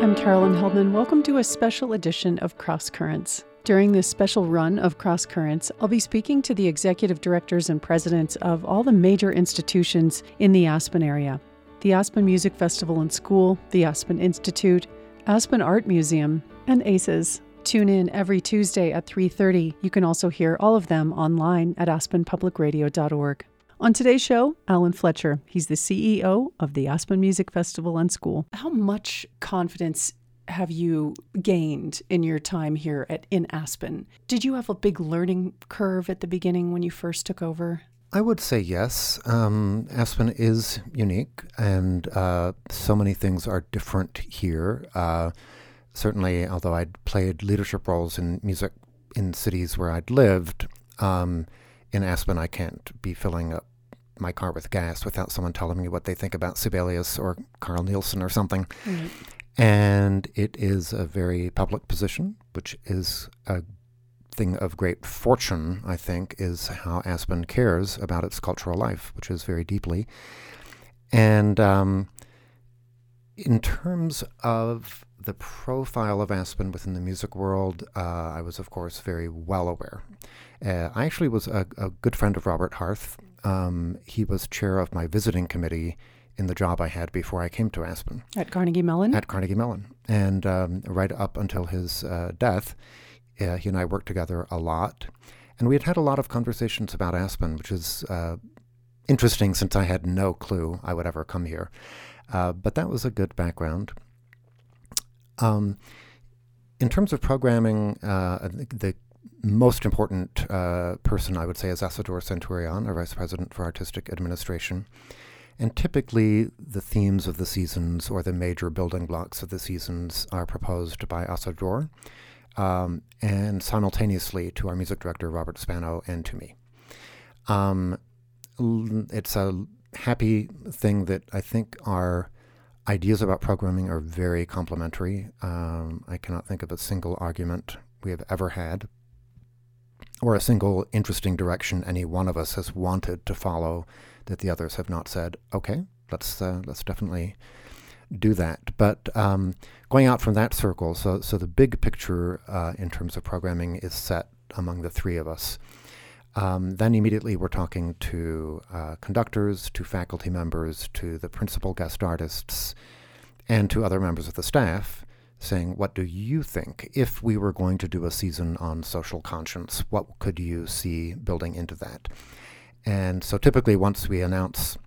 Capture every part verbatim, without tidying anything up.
I'm Carolyn Heldman. Welcome to a special edition of Cross Currents. During this special run of Cross Currents, I'll be speaking to the executive directors and presidents of all the major institutions in the Aspen area. The Aspen Music Festival and School, the Aspen Institute, Aspen Art Museum, and A C Es. Tune in every Tuesday at three thirty. You can also hear all of them online at aspen public radio dot org. On today's show, Alan Fletcher. He's the C E O of the Aspen Music Festival and School. How much confidence have you gained in your time here at in Aspen? Did you have a big learning curve at the beginning when you first took over? I would say yes. Um, Aspen is unique, and uh, so many things are different here. Uh, certainly, although I'd played leadership roles in music in cities where I'd lived, um, in Aspen, I can't be filling up my car with gas without someone telling me what they think about Sibelius or Carl Nielsen or something. Mm-hmm. And it is a very public position, which is a thing of great fortune, I think, is how Aspen cares about its cultural life, which is very deeply. And um, in terms of the profile of Aspen within the music world, uh, I was, of course, very well aware. Uh, I actually was a, a good friend of Robert Harth. Um, he was chair of my visiting committee in the job I had before I came to Aspen. At Carnegie Mellon? At Carnegie Mellon. And um, right up until his uh, death, uh, he and I worked together a lot. And we had had a lot of conversations about Aspen, which is uh, interesting since I had no clue I would ever come here. Uh, but that was a good background. Um, in terms of programming, uh, the most important uh, person, I would say, is Asador Centurion, our vice president for artistic administration. And typically, the themes of the seasons or the major building blocks of the seasons are proposed by Asador, um, and simultaneously to our music director, Robert Spano, and to me. Um, it's a happy thing that I think our ideas about programming are very complementary. Um, I cannot think of a single argument we have ever had or a single interesting direction any one of us has wanted to follow that the others have not said, okay, let's uh, let's definitely do that. But um, going out from that circle, so so the big picture uh, in terms of programming is set among the three of us. Um, then immediately we're talking to uh, conductors, to faculty members, to the principal guest artists, and to other members of the staff, saying, what do you think? If we were going to do a season on social conscience, what could you see building into that? And so typically once we announce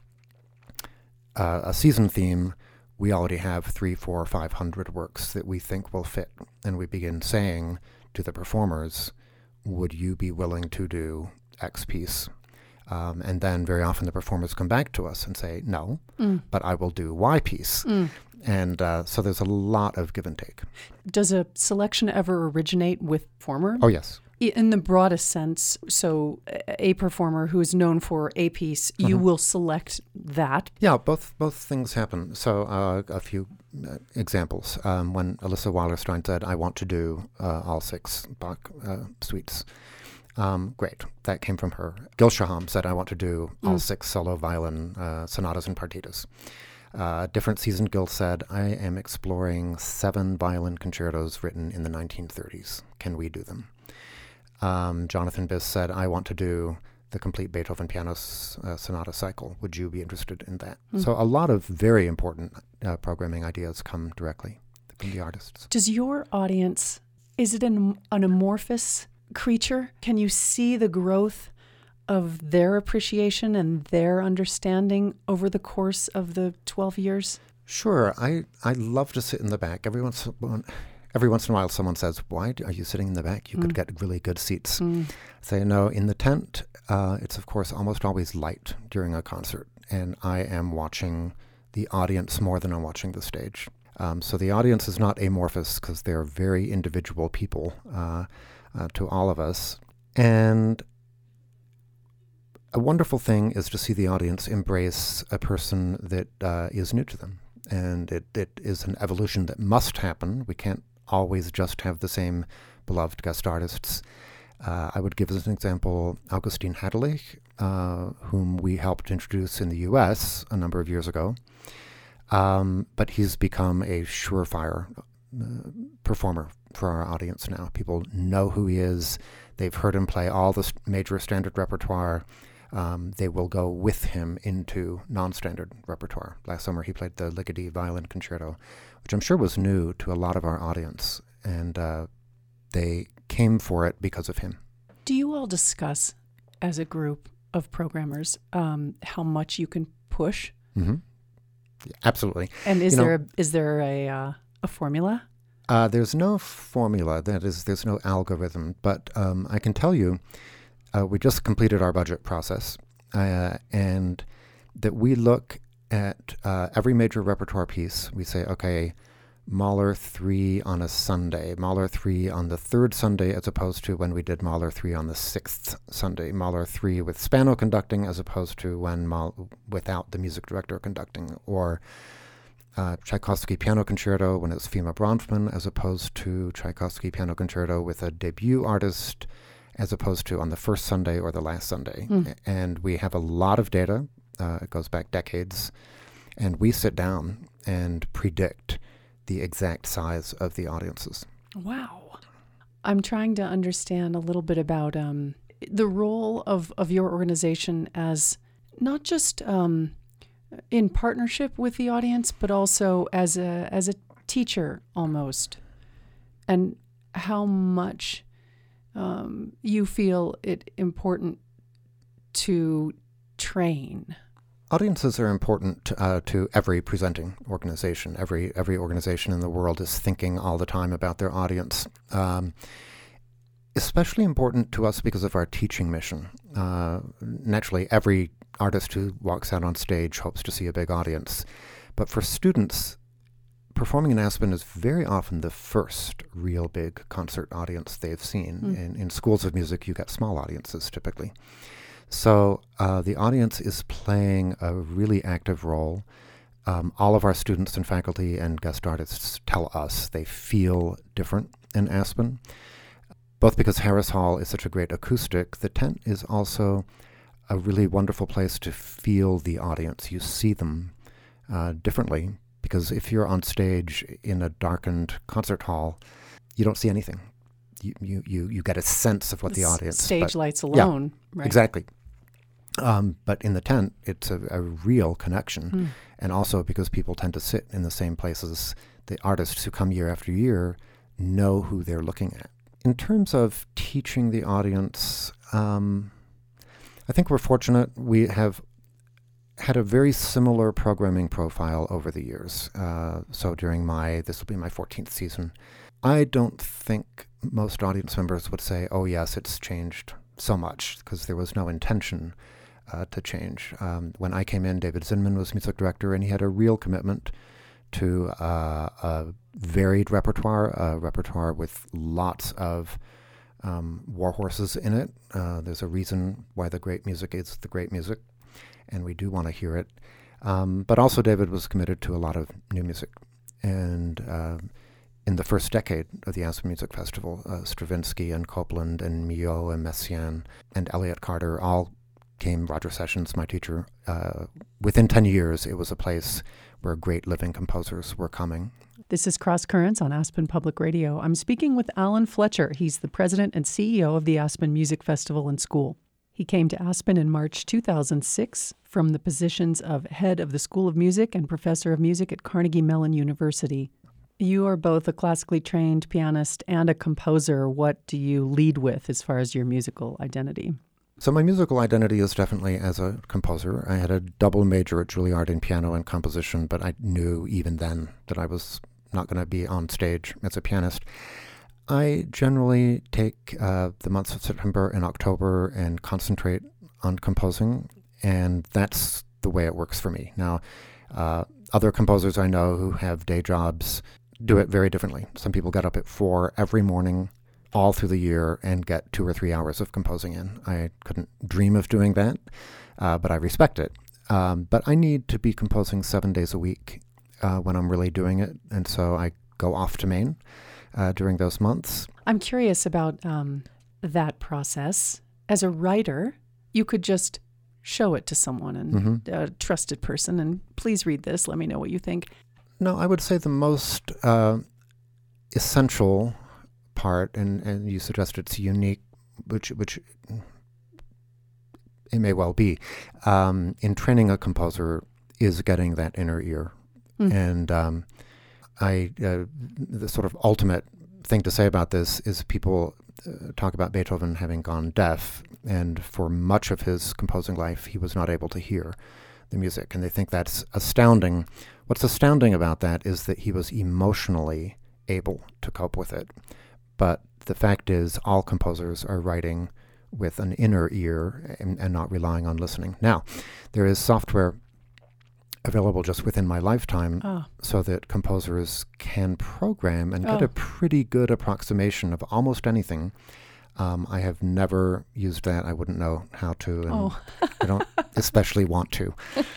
uh, a season theme, we already have three, four, five hundred works that we think will fit. And we begin saying to the performers, would you be willing to do X piece? Um, and then very often the performers come back to us and say, no, mm. but I will do Y piece. Mm. And uh, so there's a lot of give and take. Does a selection ever originate with performer? Oh, yes. In the broadest sense, so a performer who is known for a piece, mm-hmm. you will select that? Yeah, both both things happen. So uh, a few uh, examples. Um, when Alyssa Weilerstein said, I want to do uh, all six Bach uh, suites. Um, great. That came from her. Gil Shaham said, I want to do all mm. six solo violin uh, sonatas and partitas. Uh, different season, Gil said, I am exploring seven violin concertos written in the nineteen thirties. Can we do them? Um, Jonathan Biss said, I want to do the complete Beethoven piano uh, sonata cycle. Would you be interested in that? Mm. So a lot of very important uh, programming ideas come directly from the artists. Does your audience, is it an, an amorphous creature? Can you see the growth of their appreciation and their understanding over the course of the twelve years? Sure. I, I love to sit in the back. Every once, every once in a while someone says, why are you sitting in the back? You mm. could get really good seats. Mm. I say, no, in the tent, uh, it's of course almost always light during a concert. And I am watching the audience more than I'm watching the stage. Um, so the audience is not amorphous because they're very individual people uh, uh, to all of us. And a wonderful thing is to see the audience embrace a person that uh, is new to them. And it, it is an evolution that must happen. We can't always just have the same beloved guest artists. Uh, I would give as an example Augustin Hadelich, uh, whom we helped introduce in the U S a number of years ago. Um, but he's become a surefire uh, performer for our audience now. People know who he is. They've heard him play all the st- major standard repertoire. Um, they will go with him into non-standard repertoire. Last summer he played the Ligeti Violin Concerto, which I'm sure was new to a lot of our audience, and uh, they came for it because of him. Do you all discuss, as a group of programmers, um, how much you can push? Mm-hmm. Yeah, absolutely. And is you there know, a, is there a uh, a formula? Uh, there's no formula. That is, there's no algorithm. But um, I can tell you, uh, we just completed our budget process, uh, and that we look at uh, every major repertoire piece. We say, okay, Mahler three on a Sunday, Mahler three on the third Sunday, as opposed to when we did Mahler three on the sixth Sunday, Mahler three with Spano conducting, as opposed to when Mahler, without the music director conducting, or Uh, Tchaikovsky Piano Concerto when it's Fima Bronfman, as opposed to Tchaikovsky Piano Concerto with a debut artist, as opposed to on the first Sunday or the last Sunday. Mm. And we have a lot of data. Uh, it goes back decades. And we sit down and predict the exact size of the audiences. Wow. I'm trying to understand a little bit about um, the role of, of your organization as not just um, in partnership with the audience, but also as a as a teacher almost, and how much um, you feel it important to train. Audiences are important uh, to every presenting organization. Every every organization in the world is thinking all the time about their audience. Um, especially important to us because of our teaching mission. Uh, naturally, every artist who walks out on stage hopes to see a big audience. But for students, performing in Aspen is very often the first real big concert audience they've seen. Mm. In, in schools of music, you get small audiences typically. So uh, the audience is playing a really active role. Um, all of our students and faculty and guest artists tell us they feel different in Aspen. Both because Harris Hall is such a great acoustic, the tent is also a really wonderful place to feel the audience. You see them uh, differently, because if you're on stage in a darkened concert hall, you don't see anything. You you you, you get a sense of what the, the audience... Stage but, lights alone. Yeah, right. Exactly. Um, but in the tent, it's a, a real connection. Hmm. And also because people tend to sit in the same places, the artists who come year after year know who they're looking at. In terms of teaching the audience, um, I think we're fortunate. We have had a very similar programming profile over the years. Uh, so during my, this will be my fourteenth season, I don't think most audience members would say, oh yes, it's changed so much, because there was no intention uh, to change. Um, when I came in, David Zinman was music director, and he had a real commitment to uh, a varied repertoire, a repertoire with lots of um, war horses in it. Uh, there's a reason why the great music is the great music, and we do want to hear it. Um, but also David was committed to a lot of new music. And uh, in the first decade of the Aspen Music Festival, uh, Stravinsky and Copland and Milhaud and Messiaen and Elliott Carter all came, Roger Sessions, my teacher. Uh, within ten years, it was a place where great living composers were coming. This is Cross Currents on Aspen Public Radio. I'm speaking with Alan Fletcher. He's the president and C E O of the Aspen Music Festival and School. He came to Aspen in March two thousand six from the positions of head of the School of Music and professor of music at Carnegie Mellon University. You are both a classically trained pianist and a composer. What do you lead with as far as your musical identity? So my musical identity is definitely as a composer. I had a double major at Juilliard in piano and composition, but I knew even then that I was not going to be on stage as a pianist. I generally take uh, the months of September and October and concentrate on composing, and that's the way it works for me. Now, uh, other composers I know who have day jobs do it very differently. Some people get up at four every morning all through the year and get two or three hours of composing in. I couldn't dream of doing that, uh, but I respect it. Um, but I need to be composing seven days a week uh, when I'm really doing it, and so I go off to Maine uh, during those months. I'm curious about um, that process. As a writer, you could just show it to someone, and mm-hmm. a trusted person, and please read this, let me know what you think. No, I would say the most uh, essential part, and, and you suggest it's unique, which which it may well be, um, in training a composer is getting that inner ear. Mm. And um, I uh, the sort of ultimate thing to say about this is people uh, talk about Beethoven having gone deaf, and for much of his composing life, he was not able to hear the music, and they think that's astounding. What's astounding about that is that he was emotionally able to cope with it. But the fact is, all composers are writing with an inner ear and, and not relying on listening. Now, there is software available just within my lifetime oh. so that composers can program and get oh. a pretty good approximation of almost anything. Um, I have never used that. I wouldn't know how to, and oh. I don't especially want to.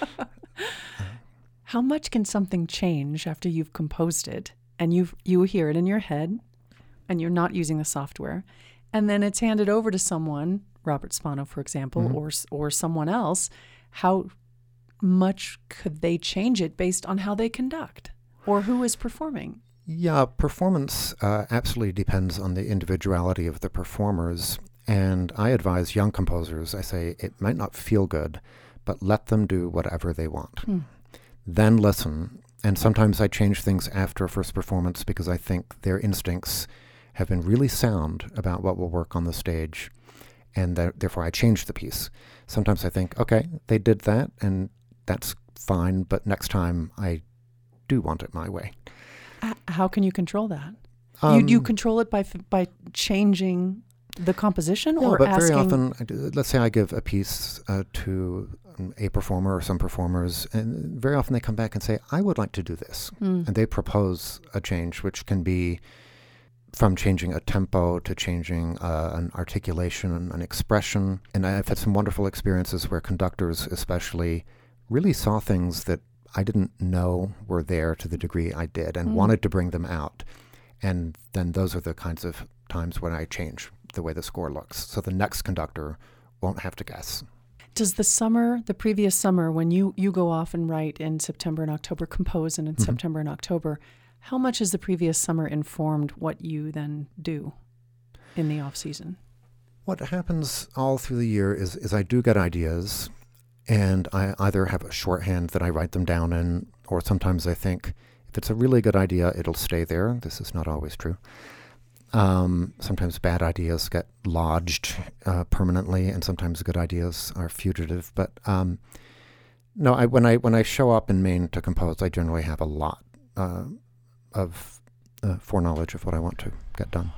How much can something change after you've composed it and you you hear it in your head and you're not using the software, and then it's handed over to someone, Robert Spano, for example, mm-hmm. or or someone else? How much could they change it based on how they conduct or who is performing? Yeah, performance uh, absolutely depends on the individuality of the performers. And I advise young composers, I say, it might not feel good, but let them do whatever they want. Hmm. Then listen. And sometimes I change things after a first performance because I think their instincts have been really sound about what will work on the stage. And th- therefore I change the piece. Sometimes I think, okay, they did that and that's fine, but next time I do want it my way. How can you control that? Um, you, you control it by by changing the composition, no, or but asking? very often, I do, let's say I give a piece uh, to a performer or some performers, and very often they come back and say, I would like to do this. Mm. And they propose a change, which can be from changing a tempo to changing uh, an articulation, an expression. And I've had some wonderful experiences where conductors especially really saw things that I didn't know were there to the degree I did and mm. wanted to bring them out. And then those are the kinds of times when I change the way the score looks. So the next conductor won't have to guess. Does the summer, the previous summer, when you, you go off and write in September and October, compose and in mm-hmm. September and October, how much has the previous summer informed what you then do in the off season? What happens all through the year is, is I do get ideas, and I either have a shorthand that I write them down in, or sometimes I think, if it's a really good idea, it'll stay there. This is not always true. Um, sometimes bad ideas get lodged uh, permanently, and sometimes good ideas are fugitive. But um, no, I, when I when I show up in Maine to compose, I generally have a lot uh, of uh, foreknowledge of what I want to get done.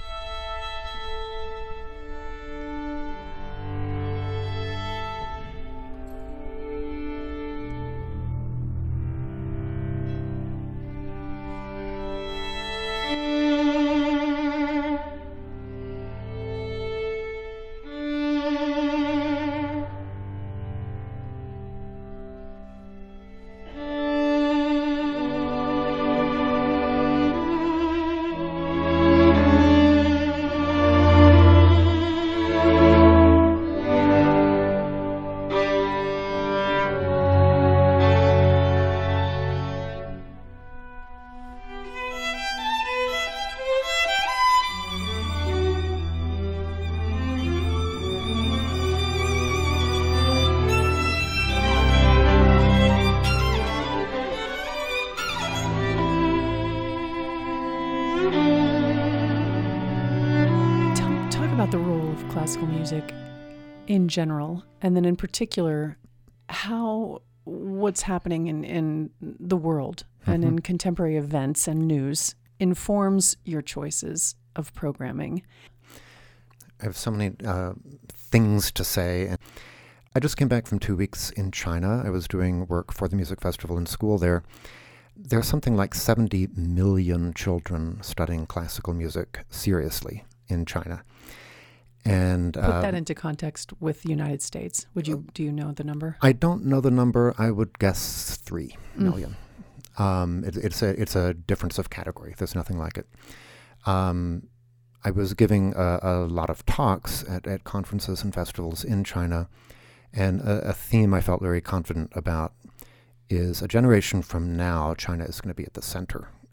Classical music in general, and then in particular, how what's happening in, in the world mm-hmm. and in contemporary events and news informs your choices of programming. I have so many uh, things to say. I just came back from two weeks in China. I was doing work for the music festival in school there. There's something like seventy million children studying classical music seriously in China. And put uh, that into context with the United States. Would you do you know the number? I don't know the number. I would guess three million. Mm. Um, it, it's a it's a difference of category. There's nothing like it. Um, I was giving a, a lot of talks at, at conferences and festivals in China, and a, a theme I felt very confident about is a generation from now, China is going to be at the center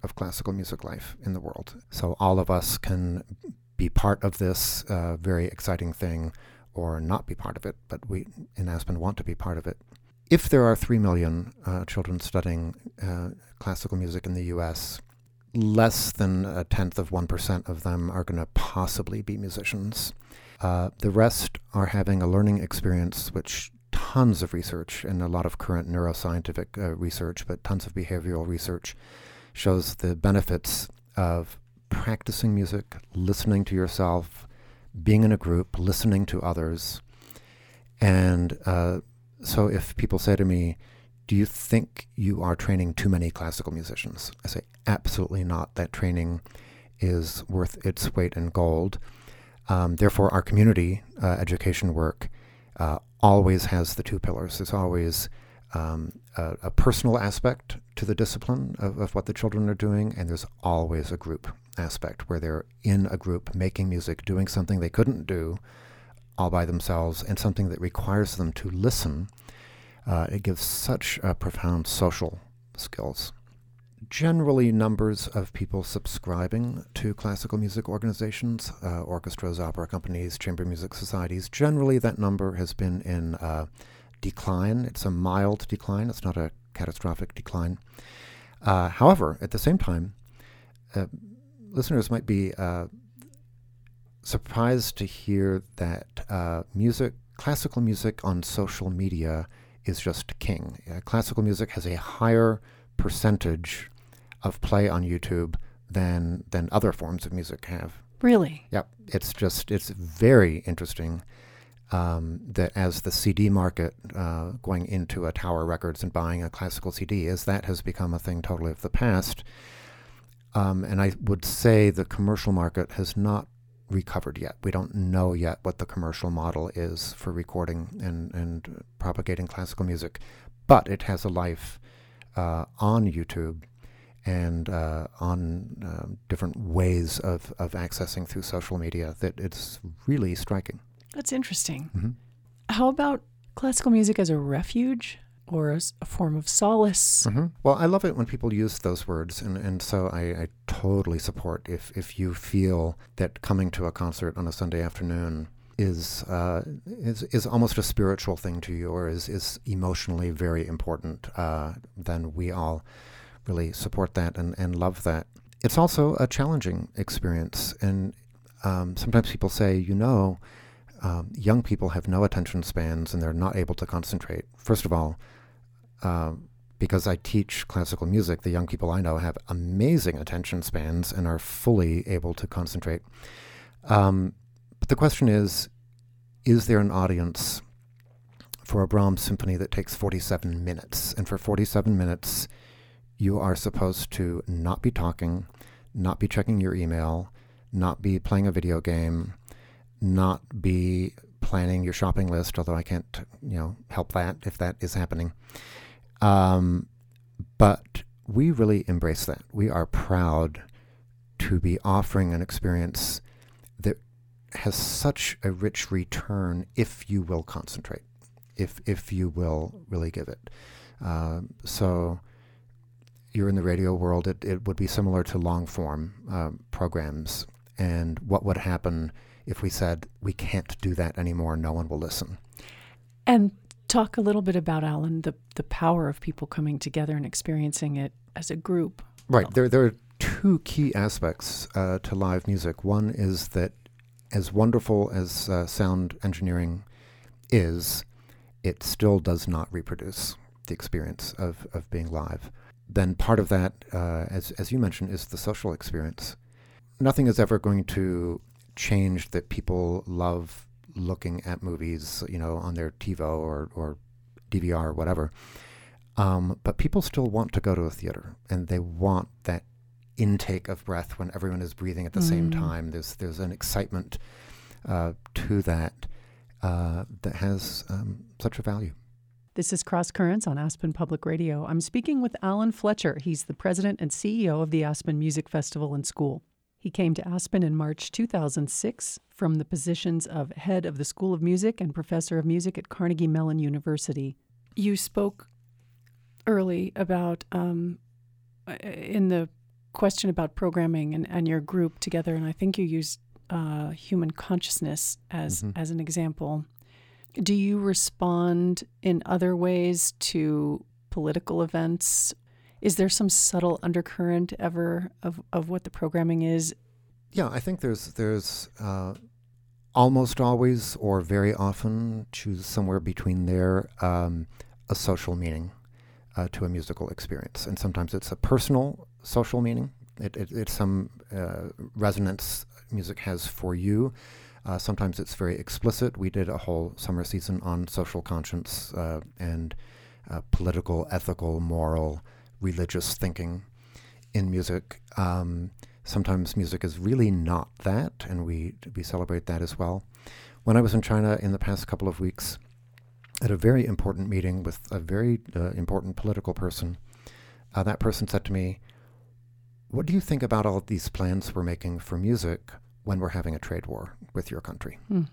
of classical music life in the world. So all of us can be part of this uh, very exciting thing or not be part of it, but we in Aspen want to be part of it. If there are three million uh, children studying uh, classical music in the U S, less than a tenth of one percent of them are going to possibly be musicians. Uh, the rest are having a learning experience, which tons of research and a lot of current neuroscientific uh, research, but tons of behavioral research shows the benefits of practicing music, listening to yourself, being in a group, listening to others. And uh, so if people say to me, do you think you are training too many classical musicians? I say, absolutely not. That training is worth its weight in gold. Um, therefore, our community uh, education work uh, always has the two pillars. There's always um, a, a personal aspect to the discipline of, of what the children are doing, and there's always a group aspect where they're in a group making music, doing something they couldn't do all by themselves, and something that requires them to listen. Uh, it gives such uh, profound social skills. Generally, numbers of people subscribing to classical music organizations, uh, orchestras, opera companies, chamber music societies, generally that number has been in uh, decline. It's a mild decline. It's not a catastrophic decline. Uh, however, at the same time, uh, listeners might be uh, surprised to hear that uh, music, classical music on social media is just king. Uh, classical music has a higher percentage of play on YouTube than than other forms of music have. Really? Yep. It's just, it's very interesting um, that as the C D market, uh, going into a Tower Records and buying a classical C D, as that has become a thing totally of the past. Um, and I would say the commercial market has not recovered yet. We don't know yet what the commercial model is for recording and, and propagating classical music, but it has a life uh, on YouTube and uh, on uh, different ways of, of accessing through social media that it's really striking. That's interesting. Mm-hmm. How about classical music as a refuge or as a form of solace? Mm-hmm. Well, I love it when people use those words, and, and so I, I totally support if, if you feel that coming to a concert on a Sunday afternoon is uh, is is almost a spiritual thing to you, or is, is emotionally very important, uh, then we all really support that and, and love that. It's also a challenging experience, and um, sometimes people say, you know, um, young people have no attention spans and they're not able to concentrate. First of all, uh, because I teach classical music, the young people I know have amazing attention spans and are fully able to concentrate. Um, but the question is, is there an audience for a Brahms symphony that takes forty-seven minutes? And for forty-seven minutes, you are supposed to not be talking, not be checking your email, not be playing a video game, not be planning your shopping list, although I can't, you know, help that if that is happening. Um, but we really embrace that. We are proud to be offering an experience that has such a rich return if you will concentrate, if if you will really give it. Uh, so you're in the radio world, it, it would be similar to long-form uh, programs. And what would happen if we said, we can't do that anymore, no one will listen? And talk a little bit about, Alan, the, the power of people coming together and experiencing it as a group. Right. There, there are two key aspects uh, to live music. One is that as wonderful as uh, sound engineering is, it still does not reproduce the experience of, of being live. Then part of that, uh, as as you mentioned, is the social experience. Nothing is ever going to change that people love looking at movies, you know, on their TiVo or, or D V R or whatever. Um, but people still want to go to a theater, and they want that intake of breath when everyone is breathing at the mm. same time. There's there's an excitement uh, to that uh, that has um, such a value. This is Cross Currents on Aspen Public Radio. I'm speaking with Alan Fletcher. He's the president and C E O of the Aspen Music Festival and School. He came to Aspen in March two thousand six from the positions of head of the School of Music and professor of music at Carnegie Mellon University. You spoke early about, um, in the question about programming and, and your group together, and I think you used uh, human consciousness as mm-hmm. as an example. Do you respond in other ways to political events? Is there some subtle undercurrent ever of, of what the programming is? Yeah, I think there's there's uh, almost always or very often, choose somewhere between there, um, a social meaning uh, to a musical experience. And sometimes it's a personal social meaning. It, it, it's some uh, resonance music has for you. Uh, sometimes it's very explicit. We did a whole summer season on social conscience uh, and uh, political, ethical, moral, religious thinking in music. Um, sometimes music is really not that, and we we celebrate that as well. When I was in China in the past couple of weeks, at a very important meeting with a very uh, important political person, uh, that person said to me, "What do you think about all of these plans we're making for music when we're having a trade war with your country? Hmm.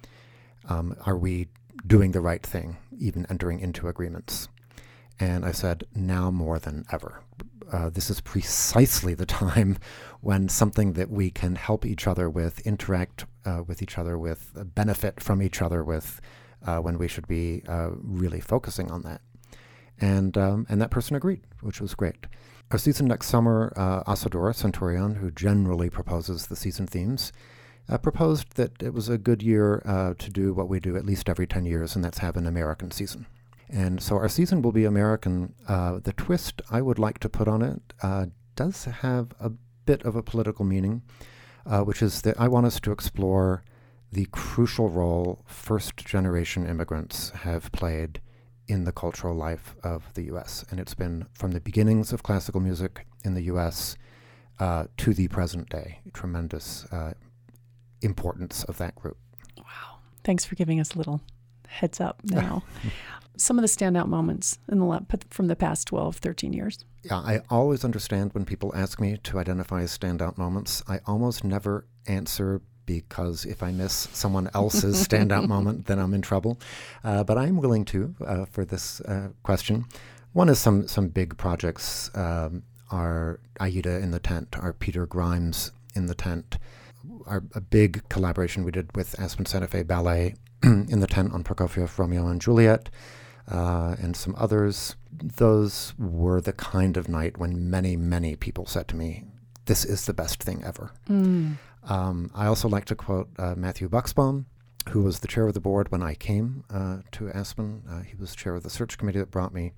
Um, are we doing the right thing, even entering into agreements?" And I said, now more than ever. Uh, this is precisely the time when something that we can help each other with, interact uh, with each other with, uh, benefit from each other with, uh, when we should be uh, really focusing on that. And um, and that person agreed, which was great. Our season next summer, uh, Asadora Centurion, who generally proposes the season themes, uh, proposed that it was a good year uh, to do what we do at least every ten years, and that's have an American season. And so our season will be American. Uh, the twist I would like to put on it uh, does have a bit of a political meaning, uh, which is that I want us to explore the crucial role first-generation immigrants have played in the cultural life of the U S. And it's been from the beginnings of classical music in the U S uh, to the present day. Tremendous uh, importance of that group. Wow. Thanks for giving us a little heads up now. Some of the standout moments in the lab from the past twelve, thirteen years. Yeah, I always understand when people ask me to identify standout moments. I almost never answer because if I miss someone else's standout moment, then I'm in trouble. Uh, but I'm willing to uh, for this uh, question. One is some some big projects. Um, our Aida in the Tent, our Peter Grimes in the Tent, our a big collaboration we did with Aspen Santa Fe Ballet in the Tent on Prokofiev, Romeo and Juliet, uh, and some others. Those were the kind of night when many, many people said to me, "This is the best thing ever." Mm. Um, I also like to quote uh, Matthew Buxbaum, who was the chair of the board when I came uh, to Aspen. Uh, he was chair of the search committee that brought me.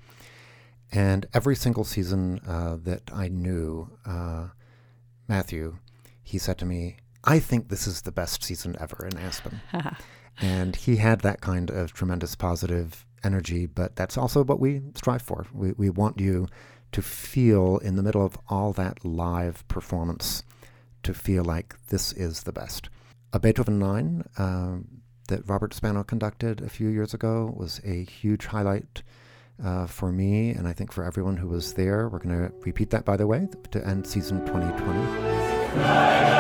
And every single season uh, that I knew uh, Matthew, he said to me, "I think this is the best season ever in Aspen." And he had that kind of tremendous positive energy, but that's also what we strive for. We, we want you to feel in the middle of all that live performance, to feel like this is the best. A Beethoven nine uh, that Robert Spano conducted a few years ago was a huge highlight uh, for me, and I think for everyone who was there. We're going to repeat that, by the way, to end season twenty twenty.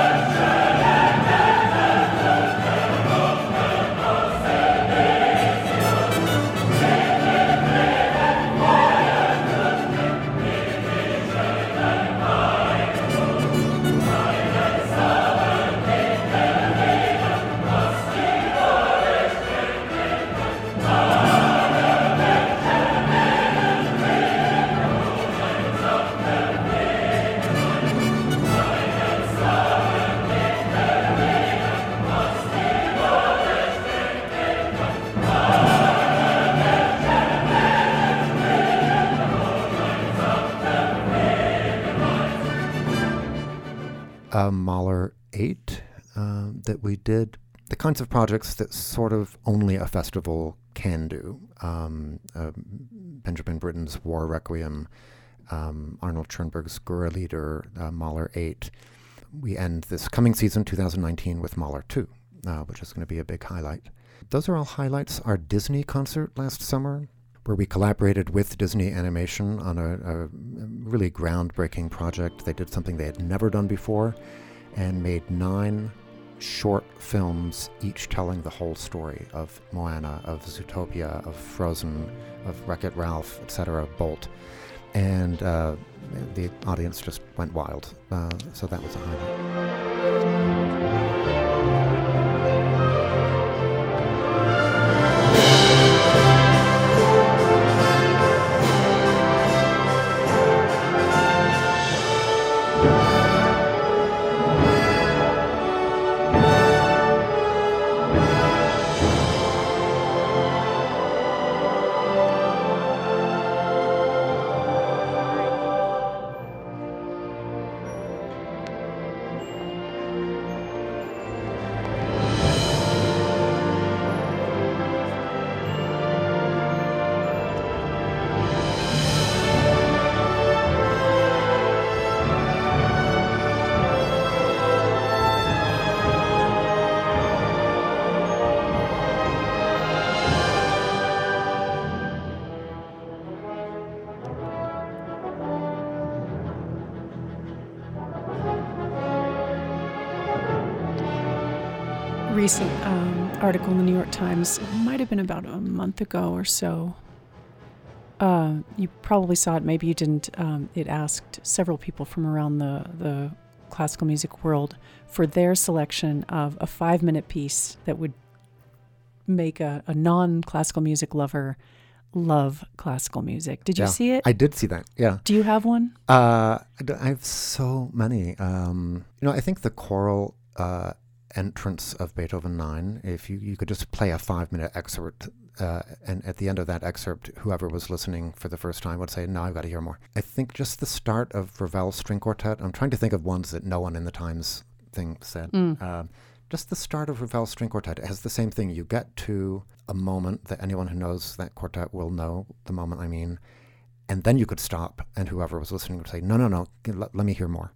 Uh, Mahler eight uh, that we did, the kinds of projects that sort of only a festival can do. Um, uh, Benjamin Britten's War Requiem, um, Arnold Schoenberg's Gurrelieder, uh, Mahler eight. We end this coming season, two thousand nineteen, with Mahler two, uh, which is going to be a big highlight. Those are all highlights. Our Disney concert last summer, where we collaborated with Disney Animation on a, a really groundbreaking project. They did something they had never done before and made nine short films, each telling the whole story of Moana, of Zootopia, of Frozen, of Wreck-It Ralph, et cetera, Bolt. and uh, the audience just went wild. Uh, so that was a highlight. Recent um, article in the New York Times, it might have been about a month ago or so. Uh, you probably saw it, maybe you didn't. Um, it asked several people from around the, the classical music world for their selection of a five-minute piece that would make a, a non-classical music lover love classical music. Did you yeah, see it? I did see that, yeah. Do you have one? Uh, I d- I have so many. Um, you know, I think the choral uh, entrance of Beethoven nine, if you, you could just play a five-minute excerpt, uh, and at the end of that excerpt, whoever was listening for the first time would say, no, I've got to hear more. I think just the start of Ravel's String Quartet, I'm trying to think of ones that no one in the Times thing said. Mm. Uh, just the start of Ravel's String Quartet, it has the same thing. You get to a moment that anyone who knows that quartet will know the moment I mean, and then you could stop, and whoever was listening would say, no, no, no, let, let me hear more.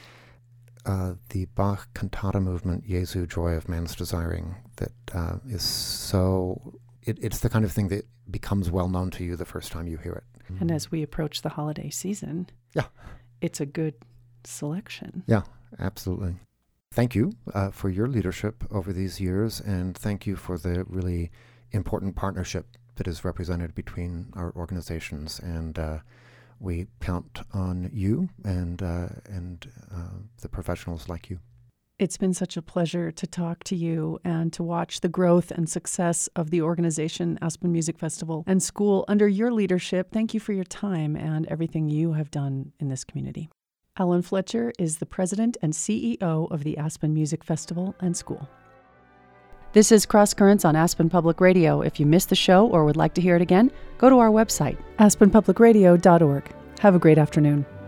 Uh, the Bach cantata movement, Jesu, Joy of Man's Desiring, that uh, is so, it, it's the kind of thing that becomes well known to you the first time you hear it. And as we approach the holiday season, yeah, it's a good selection. Yeah, absolutely. Thank you uh, for your leadership over these years, and thank you for the really important partnership that is represented between our organizations. And uh, we count on you and uh, and uh, the professionals like you. It's been such a pleasure to talk to you and to watch the growth and success of the organization, Aspen Music Festival and School, under your leadership. Thank you for your time and everything you have done in this community. Alan Fletcher is the president and C E O of the Aspen Music Festival and School. This is Cross Currents on Aspen Public Radio. If you missed the show or would like to hear it again, go to our website, aspen public radio dot org. Have a great afternoon.